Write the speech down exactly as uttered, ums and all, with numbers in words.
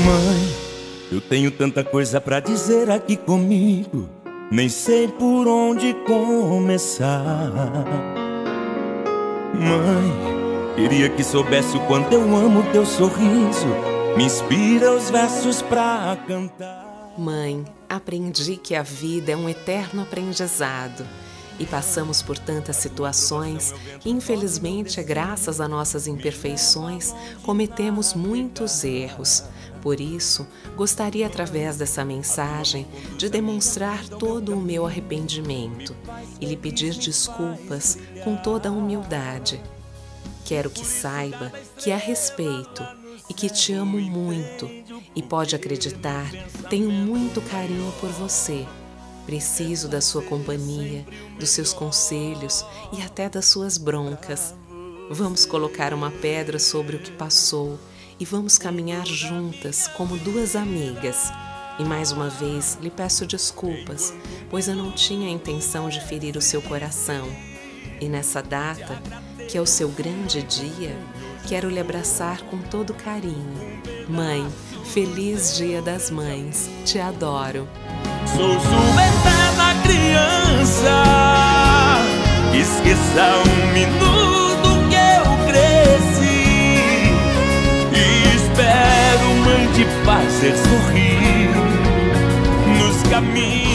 Mãe, eu tenho tanta coisa pra dizer aqui comigo, nem sei por onde começar. Mãe, queria que soubesse o quanto eu amo teu sorriso, me inspira os versos pra cantar. Mãe, aprendi que a vida é um eterno aprendizado e passamos por tantas situações que, infelizmente, graças a nossas imperfeições, cometemos muitos erros. Por isso, gostaria, através dessa mensagem, de demonstrar todo o meu arrependimento e lhe pedir desculpas com toda a humildade. Quero que saiba que a respeito e que te amo muito e pode acreditar, tenho muito carinho por você. Preciso da sua companhia, dos seus conselhos e até das suas broncas. Vamos colocar uma pedra sobre o que passou e vamos caminhar juntas como duas amigas. E mais uma vez lhe peço desculpas, pois eu não tinha a intenção de ferir o seu coração. E nessa data, que é o seu grande dia, quero lhe abraçar com todo carinho. Mãe, feliz Dia das Mães, te adoro. Sou sua eterna criança, esqueça um minuto que eu cresci e espero, mãe, te fazer sorrir nos caminhos